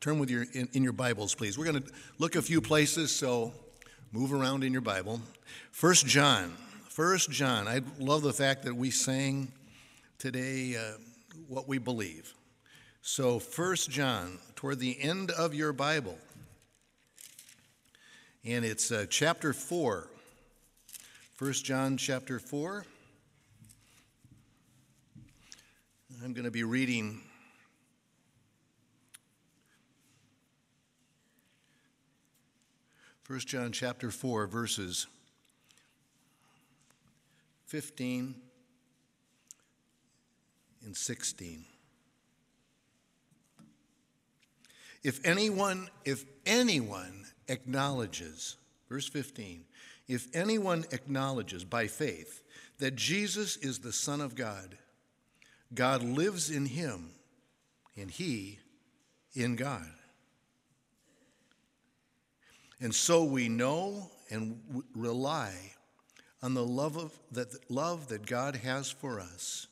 turn with in your Bibles, please. We're going to look a few places, so move around in your Bible. 1 John. I love the fact that we sang today what we believe. So 1 John, toward the end of your Bible, and it's chapter 4. 1 John chapter 4. I'm going to be reading First John chapter 4, verses 15 and 16. If anyone acknowledges, verse 15, if anyone acknowledges by faith that Jesus is the Son of God, God lives in him, and he in God. And so we know and rely on the love that God has for us.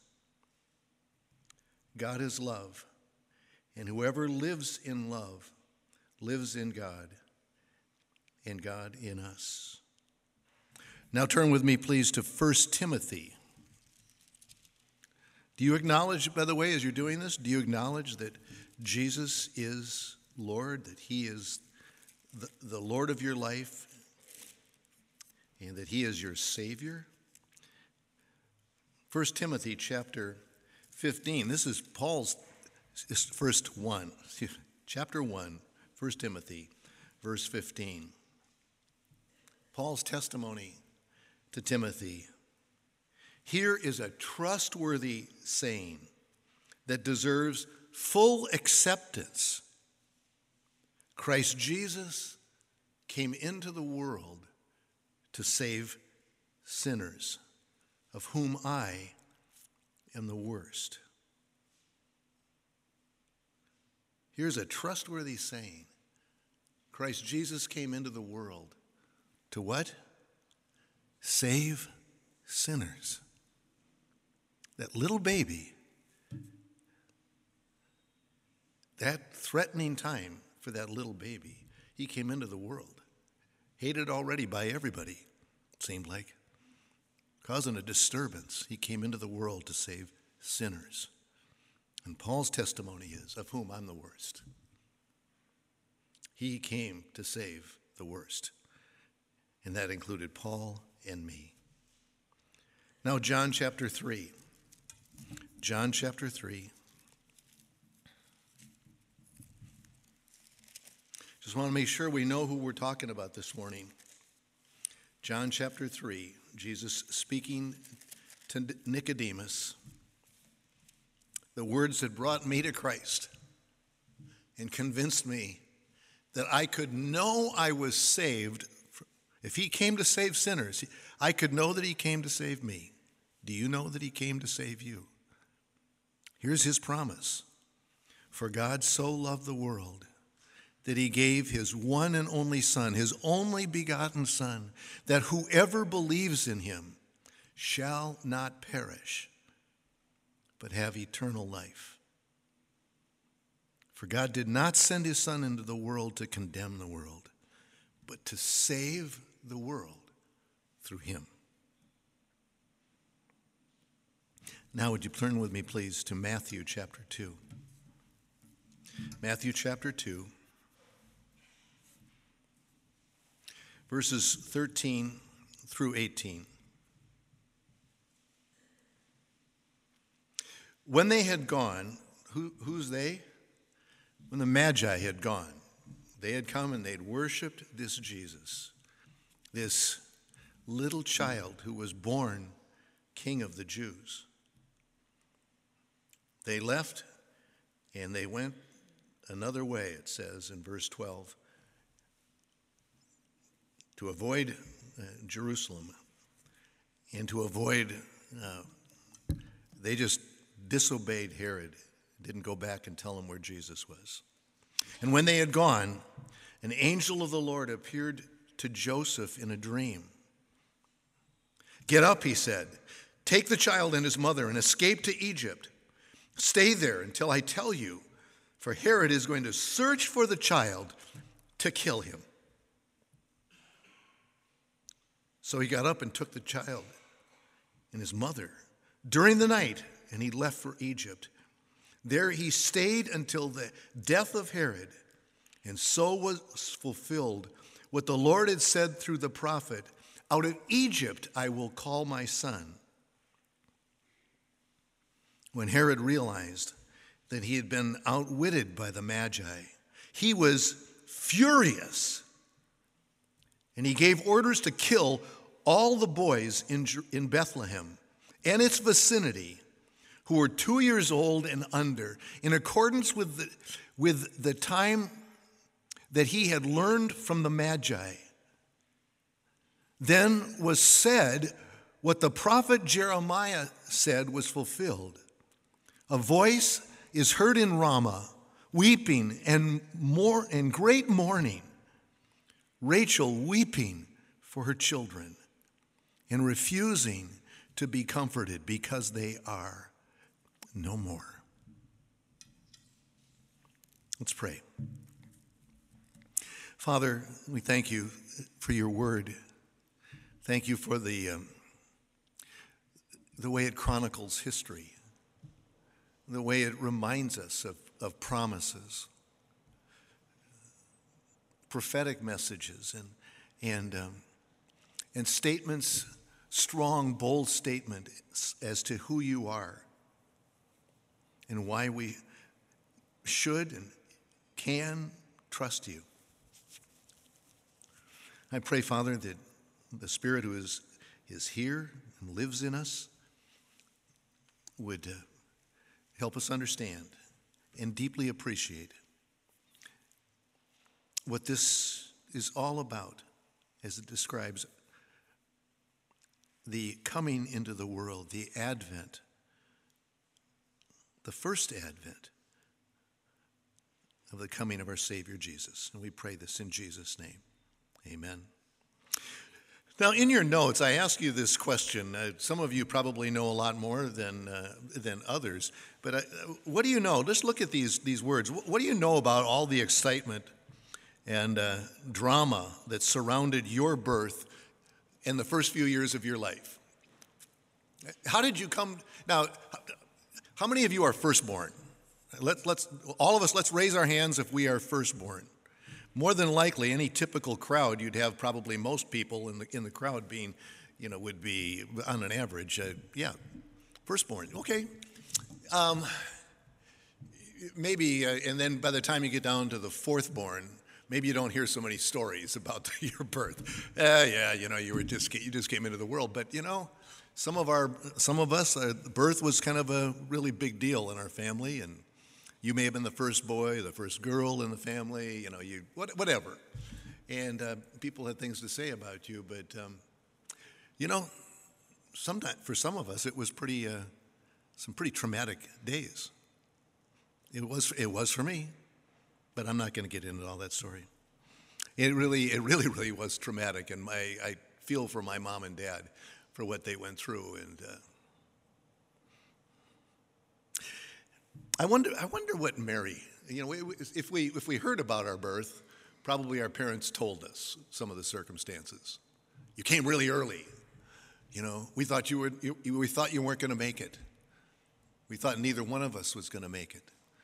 God is love, and whoever lives in love lives in God, and God in us. Now turn with me, please, to 1 Timothy. Do you acknowledge, by the way, as you're doing this, do you acknowledge that Jesus is Lord, that he is the Lord of your life, and that he is your Savior? 1 Timothy chapter 15. This is Paul's first one. Chapter 1, 1 Timothy, verse 15. Paul's testimony to Timothy. Here is a trustworthy saying that deserves full acceptance. Christ Jesus came into the world to save sinners, of whom I am the worst. Here's a trustworthy saying. Christ Jesus came into the world to what? Save sinners. That little baby, that threatening time for that little baby, he came into the world, hated already by everybody, it seemed like, causing a disturbance. He came into the world to save sinners. And Paul's testimony is, of whom I'm the worst. He came to save the worst. And that included Paul and me. Now, John chapter 3. John chapter 3. Just want to make sure we know who we're talking about this morning. John chapter 3, Jesus speaking to Nicodemus. The words that brought me to Christ and convinced me that I could know I was saved. If he came to save sinners, I could know that he came to save me. Do you know that he came to save you? Here's his promise. For God so loved the world that he gave his one and only Son, his only begotten Son, that whoever believes in him shall not perish, but have eternal life. For God did not send his Son into the world to condemn the world, but to save the world through him. Now would you turn with me, please, to Matthew chapter 2. Matthew chapter 2. Verses 13 through 18. When they had gone, who's they? When the Magi had gone, they had come and they'd worshiped this Jesus, this little child who was born King of the Jews. They left and they went another way, it says in verse 12. To avoid Jerusalem and to avoid, they just disobeyed Herod, didn't go back and tell him where Jesus was. And when they had gone, an angel of the Lord appeared to Joseph in a dream. Get up, he said, take the child and his mother and escape to Egypt. Stay there until I tell you, for Herod is going to search for the child to kill him. So he got up and took the child and his mother during the night, and he left for Egypt. There he stayed until the death of Herod, and so was fulfilled what the Lord had said through the prophet, "Out of Egypt I will call my son." When Herod realized that he had been outwitted by the Magi, he was furious, and he gave orders to kill all the boys in Bethlehem and its vicinity who were 2 years old and under, in accordance with the time that he had learned from the Magi. Then was said what the prophet Jeremiah said was fulfilled. A voice is heard in Ramah, weeping and great mourning, Rachel weeping for her children and refusing to be comforted because they are no more. Let's pray. Father, we thank you for your word. Thank you for the way it chronicles history, the way it reminds us of promises, prophetic messages, and statements, strong, bold statements as to who you are and why we should and can trust you. I pray, Father, that the Spirit who is here and lives in us would help us understand and deeply appreciate what this is all about as it describes the coming into the world, the advent, the first advent of the coming of our Savior Jesus. And we pray this in Jesus' name. Amen. Now, in your notes, I ask you this question. Some of you probably know a lot more than others, but what do you know? Just look at these words. What do you know about all the excitement and drama that surrounded your birth in the first few years of your life? How did you come? Now, how many of you are firstborn? All of us, let's raise our hands if we are firstborn. More than likely, any typical crowd, you'd have probably most people in the crowd being, would be on an average, firstborn. Okay. Maybe, and then by the time you get down to the fourthborn, maybe you don't hear so many stories about your birth. You just came into the world. But some of us, birth was kind of a really big deal in our family, and you may have been the first boy, the first girl in the family, whatever. And people had things to say about you, but sometimes for some of us it was some pretty traumatic days. It was for me, but I'm not going to get into all that story. It really was traumatic, and I feel for my mom and dad for what they went through, and I wonder what Mary, if we heard about our birth, probably our parents told us some of the circumstances. You came really early. We thought you weren't going to make it. We thought neither one of us was going to make it.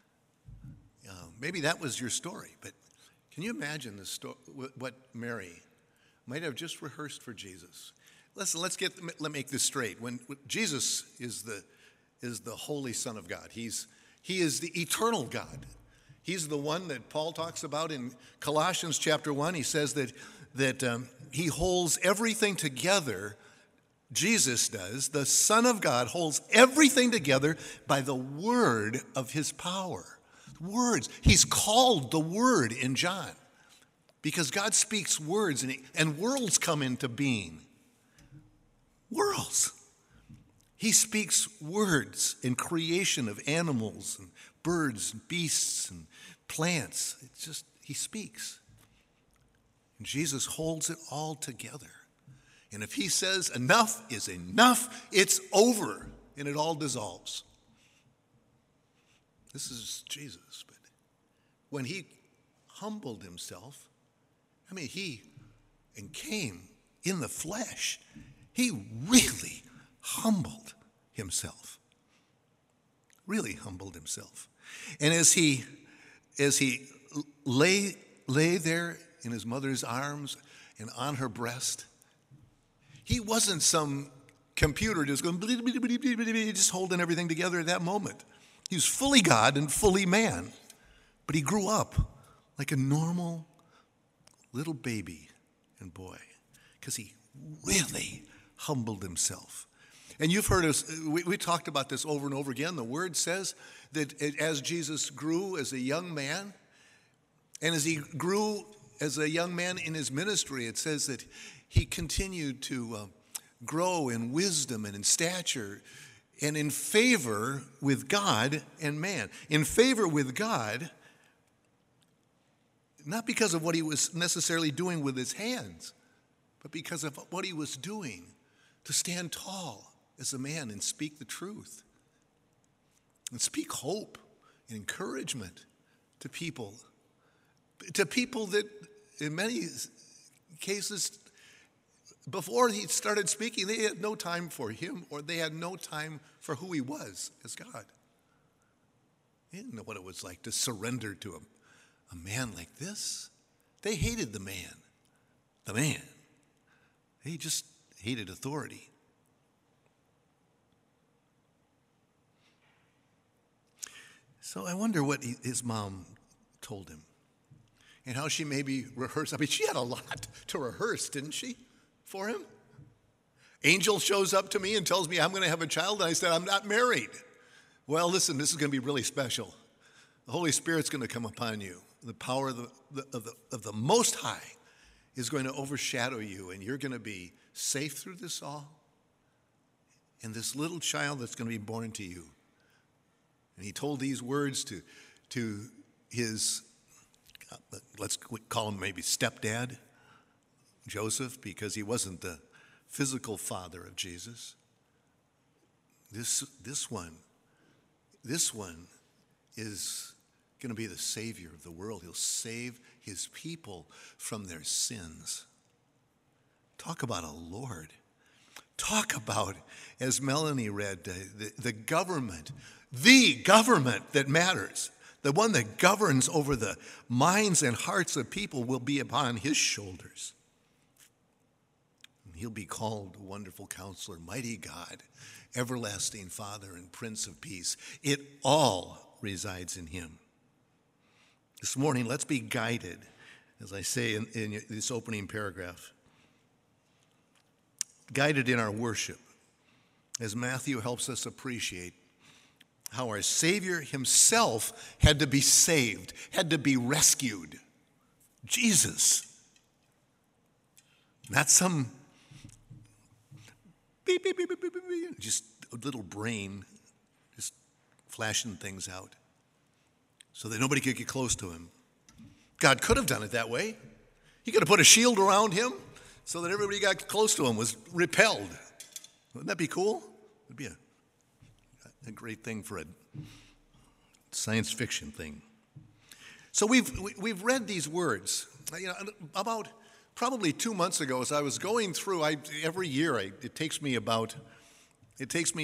Maybe that was your story, but can you imagine what Mary might have just rehearsed for Jesus? Let's make this straight. When Jesus is the Holy Son of God, He is the eternal God. He's the one that Paul talks about in Colossians chapter 1. He says that he holds everything together. Jesus does. The Son of God holds everything together by the word of his power. Words. He's called the Word in John because God speaks words and worlds come into being. Worlds. He speaks words in creation of animals and birds and beasts and plants. It's just, he speaks. And Jesus holds it all together. And if he says enough is enough, it's over and it all dissolves. This is Jesus, but when he humbled himself, he came in the flesh. He really humbled himself. Really humbled himself. And as he lay there in his mother's arms and on her breast, he wasn't some computer just going, just holding everything together at that moment. He was fully God and fully man. But he grew up like a normal little baby and boy because he really humbled himself. And you've heard us, we talked about this over and over again. The word says that as Jesus grew as a young man, and as he grew as a young man in his ministry, it says that he continued to grow in wisdom and in stature and in favor with God and man. In favor with God, not because of what he was necessarily doing with his hands, but because of what he was doing to stand tall as a man and speak the truth and speak hope and encouragement to people that in many cases before he started speaking, they had no time for him, or they had no time for who he was as God. They didn't know what it was like to surrender to a man like this. They hated the man. They just hated authority. So I wonder what his mom told him and how she maybe rehearsed. She had a lot to rehearse, didn't she, for him? Angel shows up to me and tells me I'm going to have a child, and I said, I'm not married. Well, listen, this is going to be really special. The Holy Spirit's going to come upon you. The power of the Most High is going to overshadow you, and you're going to be safe through this all. And this little child that's going to be born to you. And he told these words to his, let's call him maybe stepdad, Joseph, because he wasn't the physical father of Jesus. This one is going to be the Savior of the world. He'll save his people from their sins. Talk about a Lord. Talk about, as Melanie read, the government that matters, the one that governs over the minds and hearts of people will be upon his shoulders. And he'll be called Wonderful Counselor, Mighty God, Everlasting Father, and Prince of Peace. It all resides in him. This morning, let's be guided, as I say in this opening paragraph, guided in our worship, as Matthew helps us appreciate how our Savior himself had to be saved, had to be rescued. Jesus. Not some beep, beep, beep, beep, beep, beep, just a little brain just flashing things out so that nobody could get close to him. God could have done it that way. He could have put a shield around him so that everybody got close to him was repelled. Wouldn't that be cool? It'd be a great thing for a science fiction thing. So we've read these words. About probably 2 months ago, as I was going through, every year it takes me about I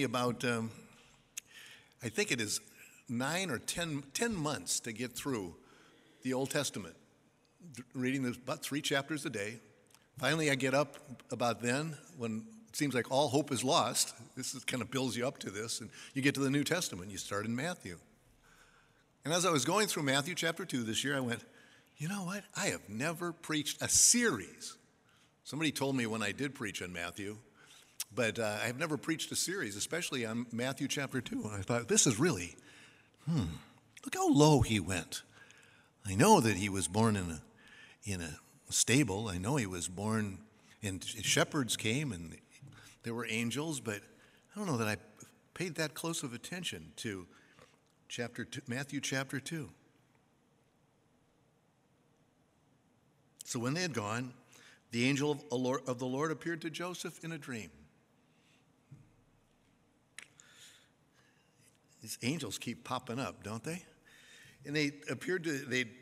think it is 9 or 10 months to get through the Old Testament, reading about 3 chapters a day. Finally, I get up about then when it seems like all hope is lost. This kind of builds you up to this, and you get to the New Testament. You start in Matthew. And as I was going through Matthew chapter 2 this year, I went, you know what? I have never preached a series. Somebody told me when I did preach on Matthew, but I have never preached a series, especially on Matthew chapter 2. And I thought, this is really, look how low he went. I know that he was born in a stable. I know he was born, and shepherds came, and there were angels, but I don't know that I paid that close of attention to Matthew chapter 2. So when they had gone, the angel of the Lord appeared to Joseph in a dream. These angels keep popping up, don't they? And they appeared to,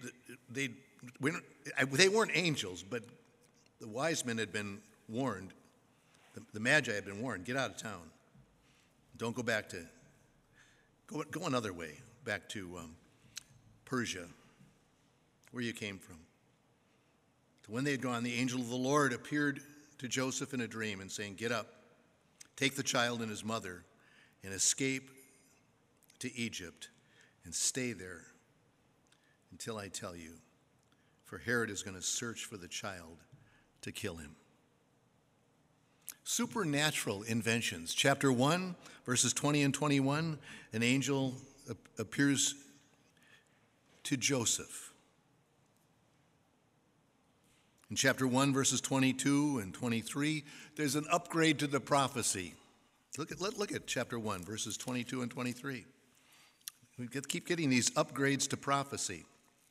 they weren't angels, but the wise men had been warned, the Magi had been warned, get out of town. Don't go back to, go another way, back to Persia, where you came from. So when they had gone, the angel of the Lord appeared to Joseph in a dream and saying, get up, take the child and his mother, and escape to Egypt, and stay there until I tell you, for Herod is going to search for the child to kill him. Supernatural inventions. Chapter 1, verses 20 and 21, an angel appears to Joseph. In chapter 1, verses 22 and 23, there's an upgrade to the prophecy. Look at chapter 1, verses 22 and 23. We keep getting these upgrades to prophecy.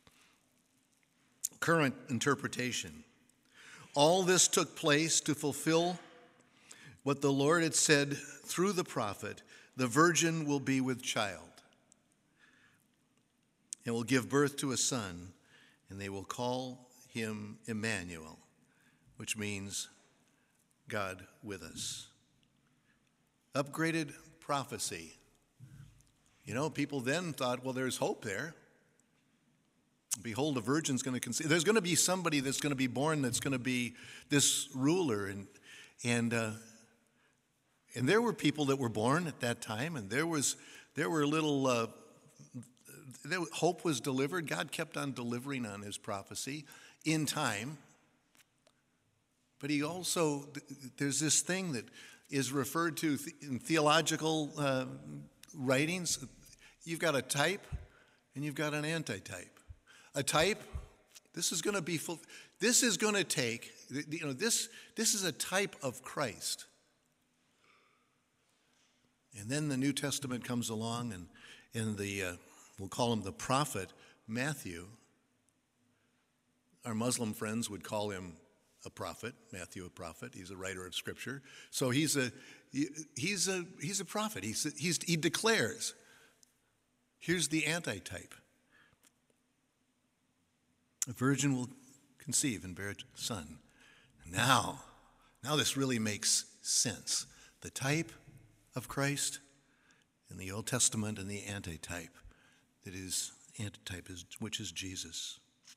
Current interpretation. All this took place to fulfill what the Lord had said through the prophet, the virgin will be with child and will give birth to a son, and they will call him Emmanuel, which means God with us. Upgraded prophecy. You know, people then thought, well, there's hope there. Behold, a virgin's going to conceive. There's going to be somebody that's going to be born that's going to be this ruler. And there were people that were born at that time, and there were little, hope was delivered. God kept on delivering on his prophecy in time. But he also, there's this thing that is referred to in theological writings. You've got a type and you've got an antitype. A type, this is going to take, this is a type of Christ. And then the New Testament comes along, and we'll call him the prophet Matthew. Our Muslim friends would call him a prophet, Matthew a prophet. He's a writer of Scripture. So he's a prophet. He declares, here's the antitype. A virgin will conceive and bear a son. Now this really makes sense. The type of Christ in the Old Testament and the antitype, which is Jesus.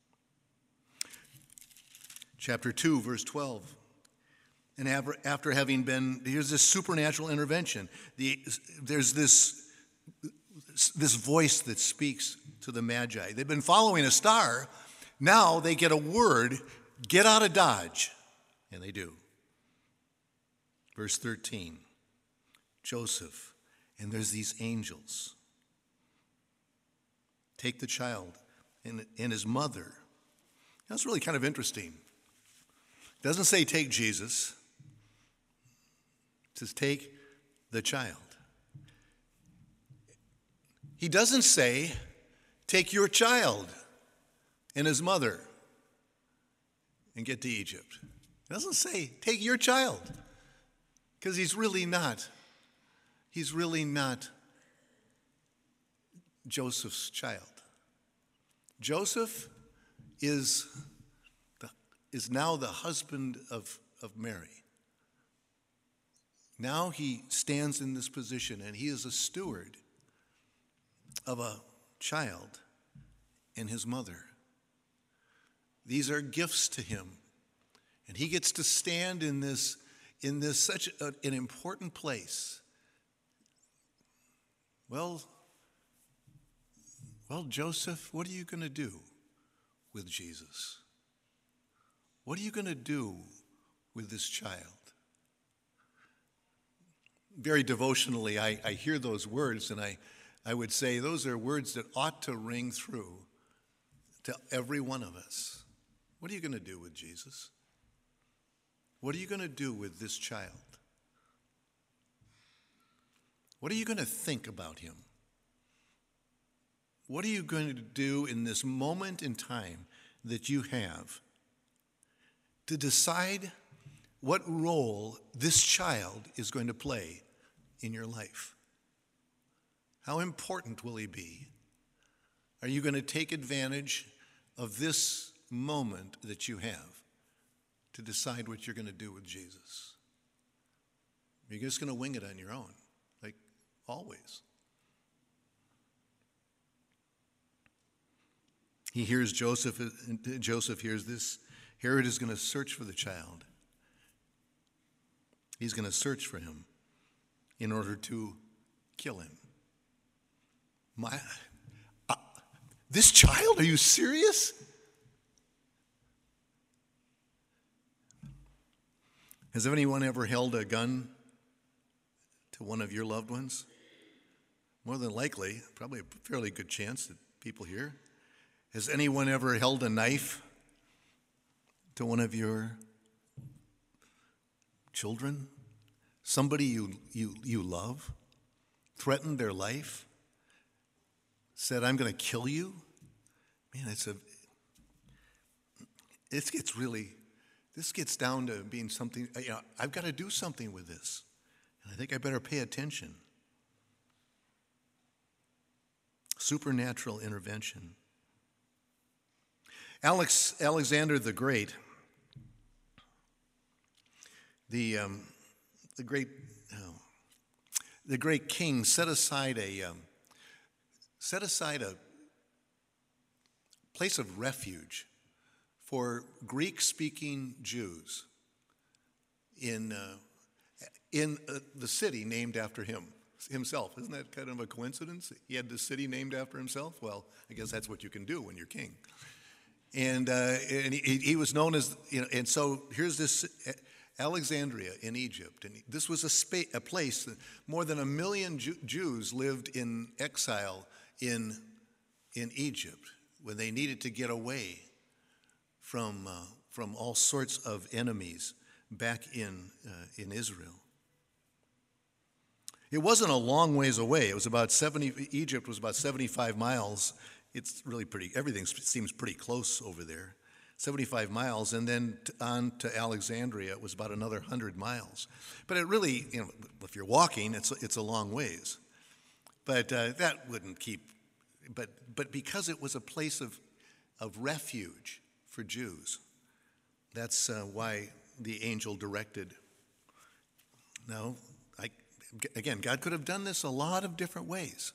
Chapter 2, verse 12. And after having been, here's this supernatural intervention. There's this voice that speaks to the Magi. They've been following a star. Now they get a word, get out of Dodge. And they do. Verse 13, Joseph, and there's these angels. Take the child and his mother. That's really kind of interesting. It doesn't say take Jesus. It says take the child. He doesn't say take your child and his mother and get to Egypt. It doesn't say take your child, because he's really not Joseph's child. Joseph is now the husband of Mary. Now he stands in this position, and he is a steward of a child and his mother. These are gifts to him, and he gets to stand in this such an important place. Well, Joseph, what are you going to do with Jesus? What are you going to do with this child? Very devotionally, I hear those words, and I would say those are words that ought to ring through to every one of us. What are you going to do with Jesus? What are you going to do with this child? What are you going to think about him? What are you going to do in this moment in time that you have to decide what role this child is going to play in your life? How important will he be? Are you going to take advantage of this moment that you have to decide what you're going to do with Jesus? You're just going to wing it on your own, like always. He hears Joseph hears this. Herod is going to search for the child. He's going to search for him in order to kill him. This child? Are you serious? Has anyone ever held a gun to one of your loved ones? More than likely, probably a fairly good chance that people here. Has anyone ever held a knife to one of your children? Somebody you love? Threatened their life? Said, I'm going to kill you? Man, this gets down to being something, I've got to do something with this. And I think I better pay attention. Supernatural intervention. Alexander the Great, the great king, set aside a place of refuge for Greek-speaking Jews in the city named after himself. Isn't that kind of a coincidence? He had the city named after himself? Well, I guess that's what you can do when you're king. And he was known as, and so here's this Alexandria in Egypt. And this was a place that more than 1 million Jews lived in exile in Egypt when they needed to get away from all sorts of enemies back in Israel. It wasn't a long ways away. It was about Egypt was about 75 miles. It's really everything seems pretty close over there. 75 miles, and then on to Alexandria, it was about another 100 miles. But it really, if you're walking, it's a long ways. But that wouldn't keep, but because it was a place of refuge for Jews, that's why the angel directed. Now, again, God could have done this a lot of different ways.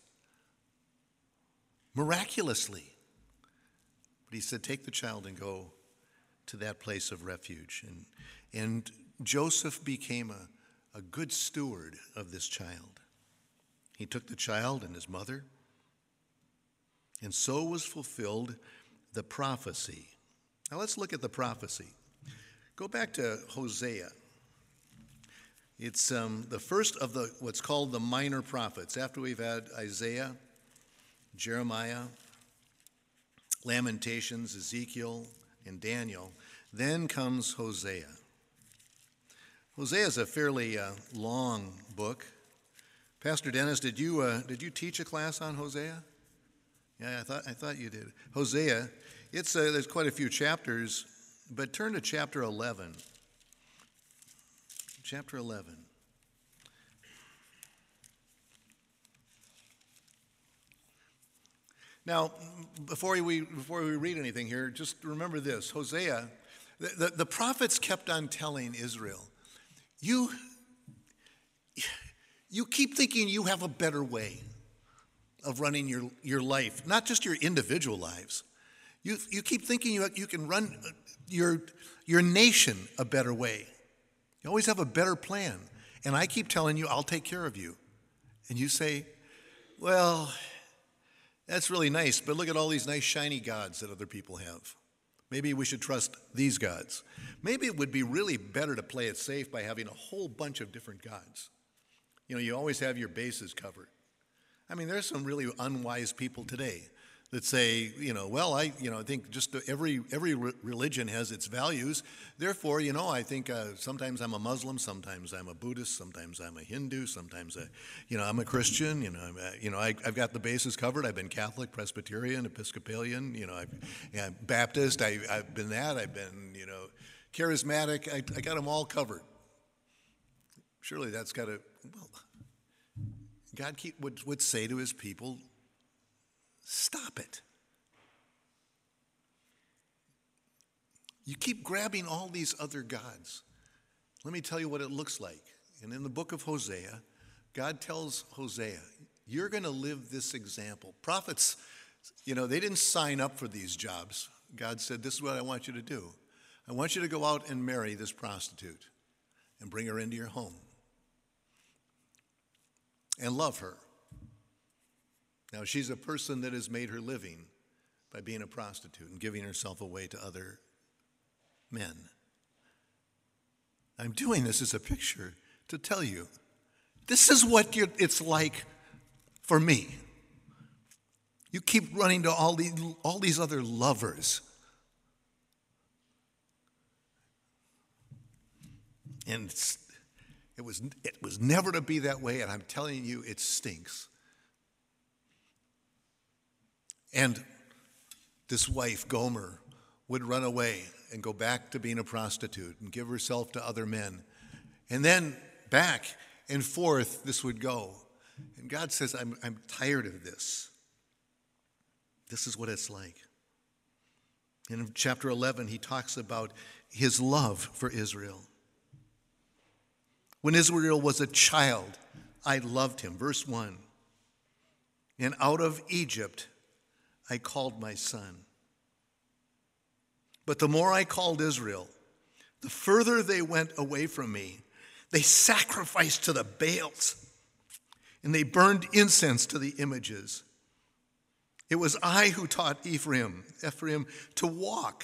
Miraculously. But he said, take the child and go to that place of refuge. And Joseph became a good steward of this child. He took the child and his mother, and so was fulfilled the prophecy. Now let's look at the prophecy. Go back to Hosea. It's the first of what's called the minor prophets. After we've had Isaiah, Jeremiah, Lamentations, Ezekiel, and Daniel, then comes Hosea. Hosea is a fairly long book. Pastor Dennis, did you teach a class on Hosea? Yeah, I thought you did. Hosea, there's quite a few chapters, but turn to chapter 11. Chapter 11. Now, before we read anything here, just remember this. Hosea, the prophets kept on telling Israel, you keep thinking you have a better way of running your life, not just your individual lives. You keep thinking you can run your nation a better way. You always have a better plan. And I keep telling you, I'll take care of you. And you say, well, that's really nice, but look at all these nice shiny gods that other people have. Maybe we should trust these gods. Maybe it would be really better to play it safe by having a whole bunch of different gods. You always have your bases covered. I mean, there's some really unwise people today that say, I think just every religion has its values. Therefore, I think sometimes I'm a Muslim, sometimes I'm a Buddhist, sometimes I'm a Hindu, sometimes I'm a Christian. I've got the bases covered. I've been Catholic, Presbyterian, Episcopalian. I'm Baptist. I've been that. I've been charismatic. I got them all covered. Surely that's got to. Well, God would say to his people, stop it. You keep grabbing all these other gods. Let me tell you what it looks like. And in the book of Hosea, God tells Hosea, you're going to live this example. Prophets, they didn't sign up for these jobs. God said, this is what I want you to do. I want you to go out and marry this prostitute and bring her into your home and love her. Now, she's a person that has made her living by being a prostitute and giving herself away to other men. I'm doing this as a picture to tell you, this is what it's like for me. You keep running to all these other lovers. And it was never to be that way, and I'm telling you, it stinks. And this wife, Gomer, would run away and go back to being a prostitute and give herself to other men. And then back and forth this would go. And God says, I'm tired of this. This is what it's like. In chapter 11, he talks about his love for Israel. When Israel was a child, I loved him. Verse 1. And out of Egypt I called my son. But the more I called Israel, the further they went away from me. They sacrificed to the Baals, and they burned incense to the images. It was I who taught Ephraim to walk,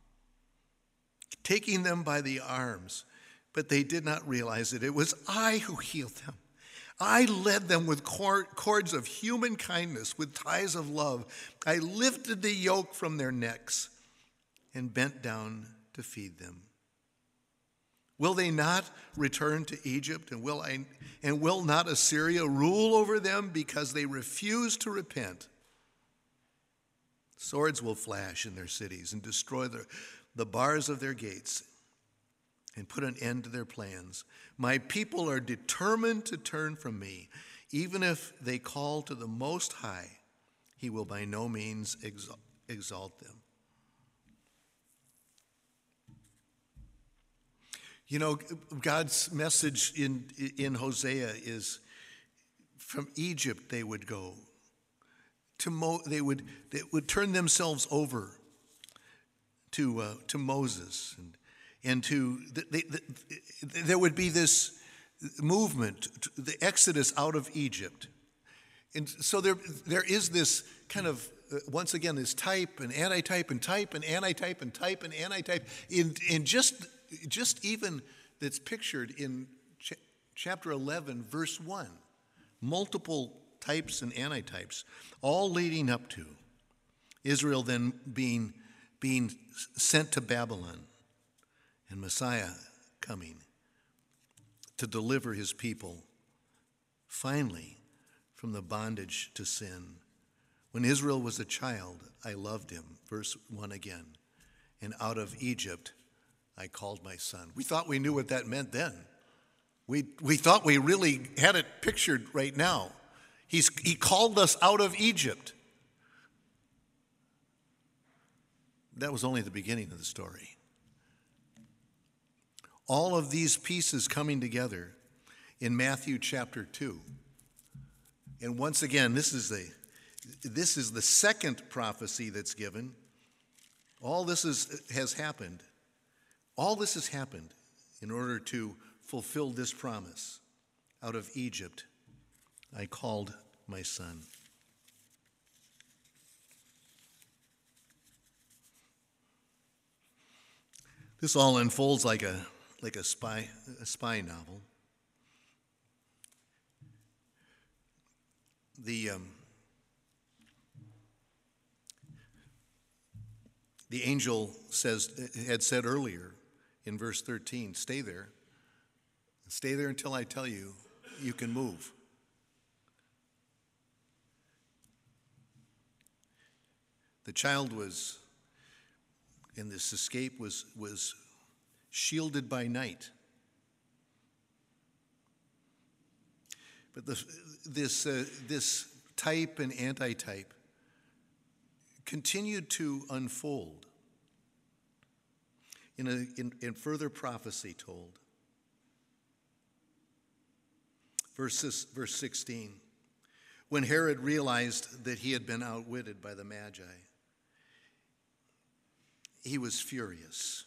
taking them by the arms, but they did not realize it. It was I who healed them. I led them with cords of human kindness, with ties of love. I lifted the yoke from their necks and bent down to feed them. Will they not return to Egypt, and will not Assyria rule over them because they refuse to repent? Swords will flash in their cities and destroy the bars of their gates and put an end to their plans. My people are determined to turn from me. Even if they call to the Most High, he will by no means exalt them. God's message in Hosea is from Egypt they would go. They would turn themselves over to Moses, and there would be this movement, the exodus out of Egypt. And so there is this kind of, once again, this type and antitype and type and antitype and type and antitype, in just even that's pictured in chapter 11, verse 1. Multiple types and antitypes, all leading up to Israel then being sent to Babylon and Messiah coming to deliver his people finally from the bondage to sin. When Israel was a child, I loved him. Verse 1 again. And out of Egypt I called my son. We thought we knew what that meant then. We thought we really had it pictured right now. He called us out of Egypt. That was only the beginning of the story. All of these pieces coming together in Matthew chapter 2. And once again, this is the second prophecy that's given. All this has happened. All this has happened in order to fulfill this promise. Out of Egypt I called my son. This all unfolds like a spy novel. The angel had said earlier in verse 13, stay there. Stay there until I tell you you can move. The child in this escape was shielded by night. But this type and antitype continued to unfold. in further prophecy told. Verse 16, when Herod realized that he had been outwitted by the Magi, he was furious.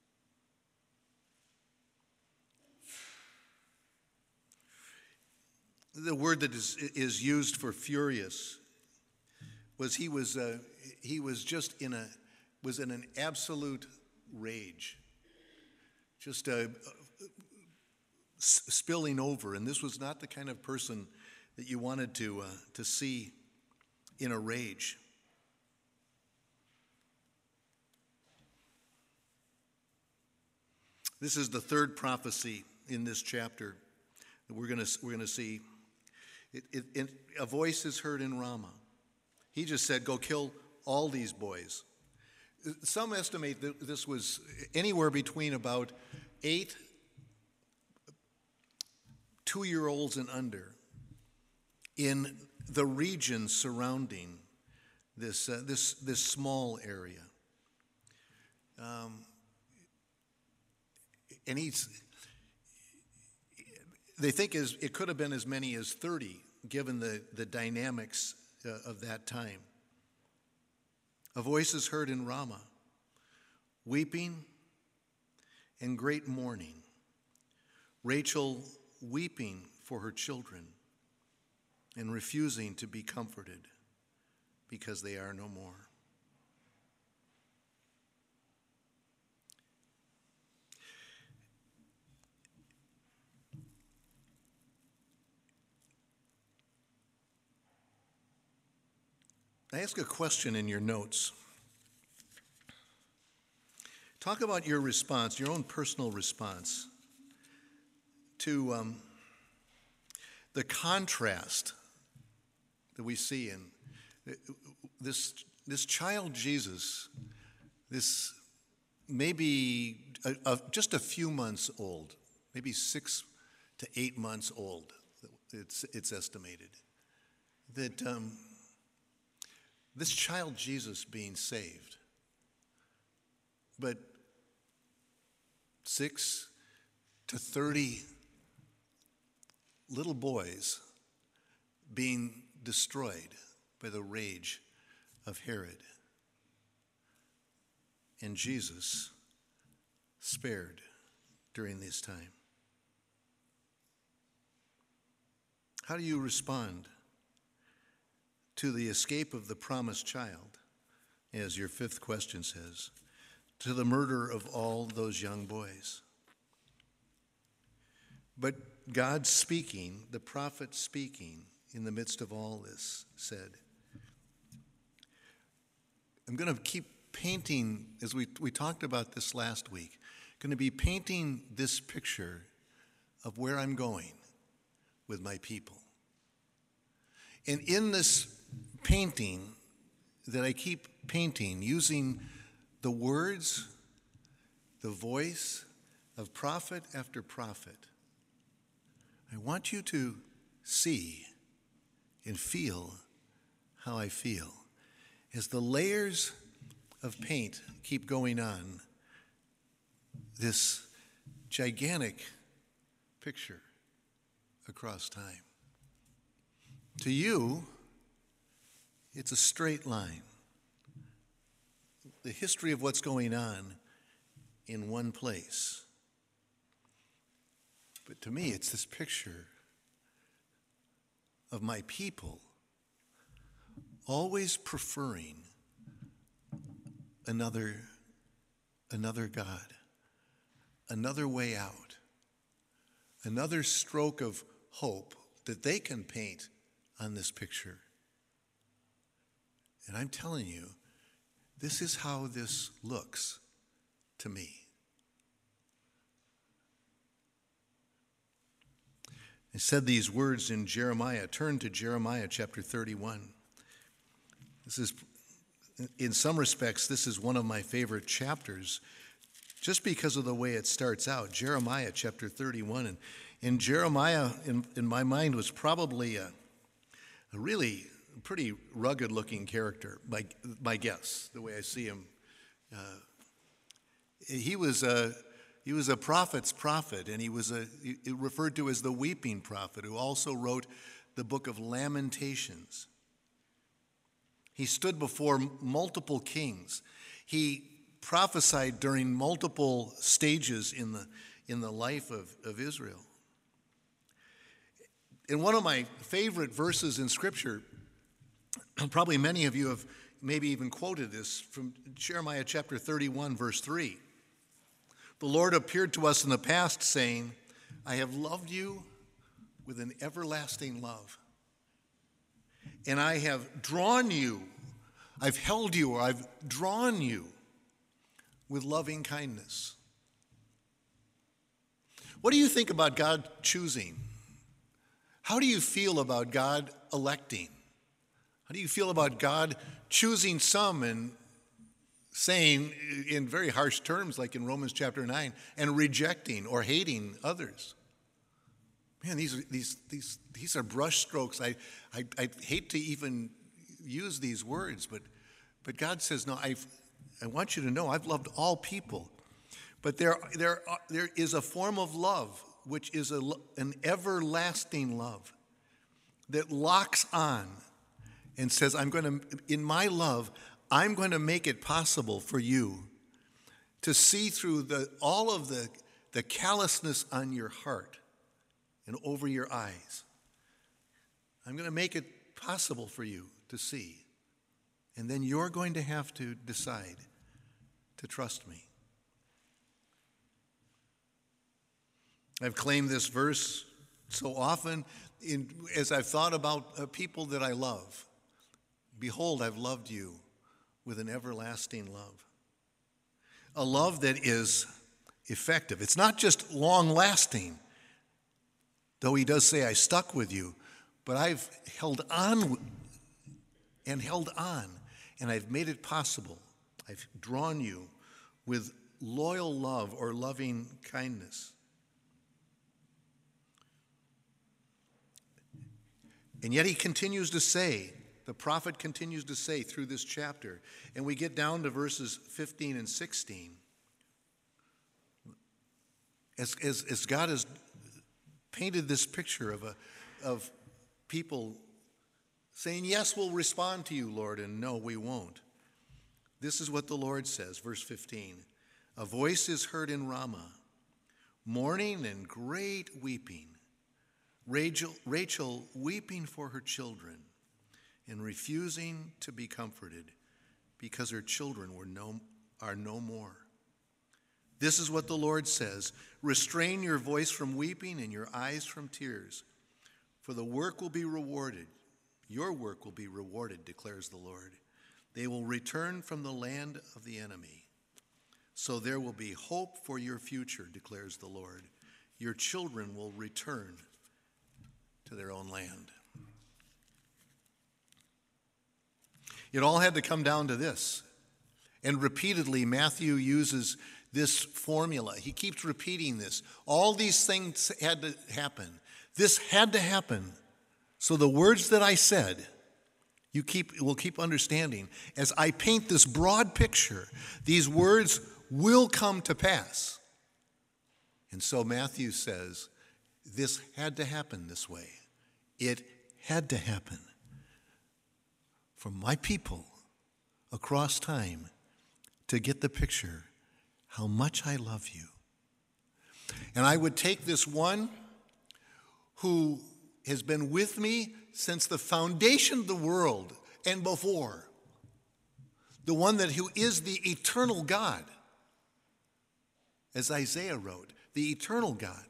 The word that is used for furious was he was just in an absolute rage, just spilling over. And this was not the kind of person that you wanted to see in a rage. This is the third prophecy in this chapter that we're going to see. A voice is heard in Ramah. He just said, "Go kill all these boys." Some estimate that this was anywhere between about 8 2-year-olds and under in the region surrounding this small area. And they think it could have been as many as 30, given the dynamics of that time. A voice is heard in Ramah, weeping and great mourning. Rachel weeping for her children and refusing to be comforted because they are no more. I ask a question in your notes. Talk about your response, your own personal response to the contrast that we see in this child Jesus, this maybe just a few months old, maybe 6 to 8 months old, it's estimated, that this child Jesus being saved, but 6 to 30 little boys being destroyed by the rage of Herod, and Jesus spared during this time. How do you respond to the escape of the promised child, as your fifth question says, to the murder of all those young boys? But God speaking, the prophet speaking in the midst of all this said, I'm going to keep painting, as we talked about this last week, going to be painting this picture of where I'm going with my people. And in this painting that I keep painting, using the words, the voice of prophet after prophet, I want you to see and feel how I feel. As the layers of paint keep going on, this gigantic picture across time. To you, it's a straight line. The history of what's going on in one place. But to me, it's this picture of my people always preferring another God, another way out, another stroke of hope that they can paint on this picture. And I'm telling you, this is how this looks to me. I said these words in Jeremiah. Turn to Jeremiah chapter 31. This is, in some respects, this is one of my favorite chapters just because of the way it starts out. Jeremiah chapter 31. And Jeremiah, in my mind, was probably a really pretty rugged-looking character, by guess, the way I see him. He was a prophet's prophet, and he referred to as the weeping prophet, who also wrote the book of Lamentations. He stood before multiple kings. He prophesied during multiple stages in the life of Israel. And one of my favorite verses in Scripture, probably many of you have maybe even quoted this, from Jeremiah chapter 31, verse 3. The Lord appeared to us in the past, saying, I have loved you with an everlasting love. And I have drawn you, I've held you, or I've drawn you with loving kindness. What do you think about God choosing? How do you feel about God electing? How do you feel about God choosing some and saying in very harsh terms, like in Romans chapter 9, and rejecting or hating others? Man, these are brush strokes. I hate to even use these words, but God says, no, I want you to know I've loved all people. But there is a form of love which is an everlasting love that locks on and says, in my love, I'm going to make it possible for you to see through all of the callousness on your heart and over your eyes. I'm going to make it possible for you to see. And then you're going to have to decide to trust me. I've claimed this verse so often as I've thought about people that I love. Behold, I've loved you with an everlasting love. A love that is effective. It's not just long-lasting, though he does say, I stuck with you, but I've held on, and I've made it possible. I've drawn you with loyal love or loving kindness. And yet he continues to say, the prophet continues to say through this chapter, and we get down to verses 15 and 16. As God has painted this picture of people saying, yes, we'll respond to you, Lord, and no, we won't. This is what the Lord says, verse 15. A voice is heard in Ramah, mourning and great weeping. Rachel weeping for her children and refusing to be comforted because her children are no more. This is what the Lord says, restrain your voice from weeping and your eyes from tears, for the work will be rewarded. Your work will be rewarded, declares the Lord. They will return from the land of the enemy. So there will be hope for your future, declares the Lord. Your children will return to their own land. It all had to come down to this. And repeatedly, Matthew uses this formula. He keeps repeating this. All these things had to happen. This had to happen. So the words that I said, will keep understanding. As I paint this broad picture, these words will come to pass. And so Matthew says, this had to happen this way. It had to happen for my people across time to get the picture how much I love you. And I would take this one who has been with me since the foundation of the world and before, the one who is the eternal God, as Isaiah wrote, the eternal God.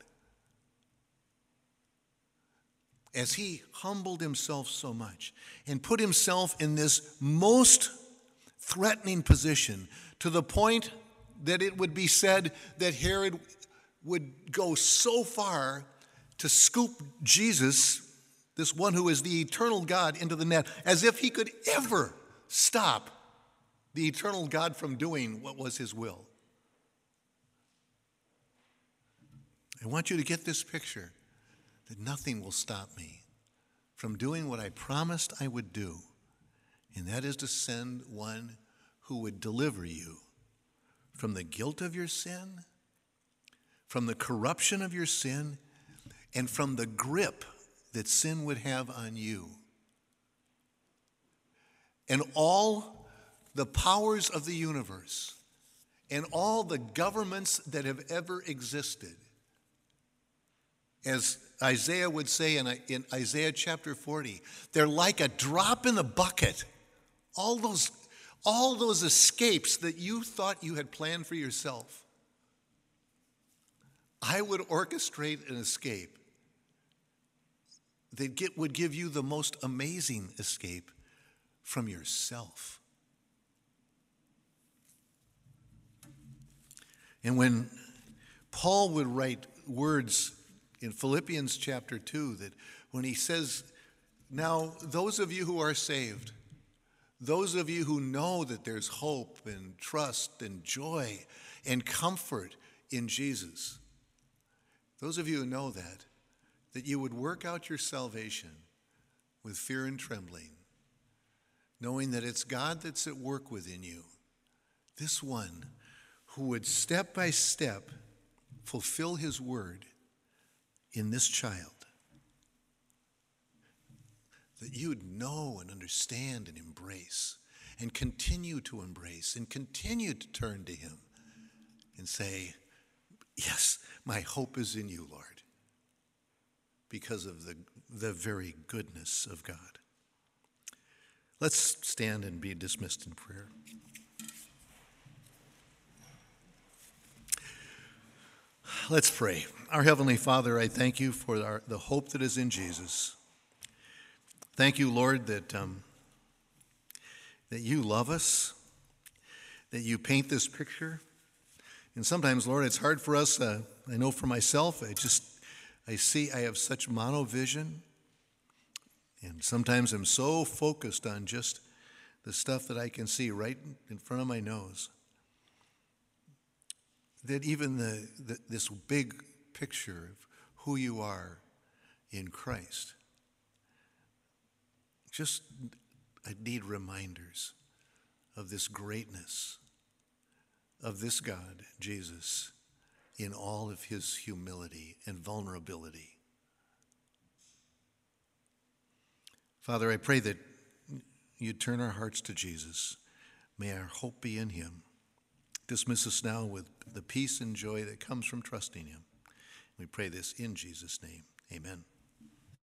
As he humbled himself so much and put himself in this most threatening position to the point that it would be said that Herod would go so far to scoop Jesus, this one who is the eternal God, into the net, as if he could ever stop the eternal God from doing what was his will. I want you to get this picture, that nothing will stop me from doing what I promised I would do, and that is to send one who would deliver you from the guilt of your sin, from the corruption of your sin, and from the grip that sin would have on you. And all the powers of the universe and all the governments that have ever existed, as Isaiah would say in Isaiah chapter 40, they're like a drop in the bucket. All those escapes that you thought you had planned for yourself, I would orchestrate an escape that would give you the most amazing escape from yourself. And when Paul would write words in Philippians chapter 2, that when he says, now those of you who are saved, those of you who know that there's hope and trust and joy and comfort in Jesus, those of you who know that you would work out your salvation with fear and trembling, knowing that it's God that's at work within you, this one who would step by step fulfill his word in this child, that you'd know and understand and embrace and continue to embrace and continue to turn to him and say, yes, my hope is in you, Lord, because of the very goodness of God. Let's stand and be dismissed in prayer. Let's pray. Our Heavenly Father, I thank you for the hope that is in Jesus. Thank you, Lord, that you love us, that you paint this picture. And sometimes, Lord, it's hard for us. I know for myself, I have such monovision. And sometimes I'm so focused on just the stuff that I can see right in front of my nose, that even this big picture of who you are in Christ, I need reminders of this greatness of this God, Jesus, in all of his humility and vulnerability. Father, I pray that you turn our hearts to Jesus. May our hope be in him. Dismiss us now with the peace and joy that comes from trusting him. We pray this in Jesus' name. Amen.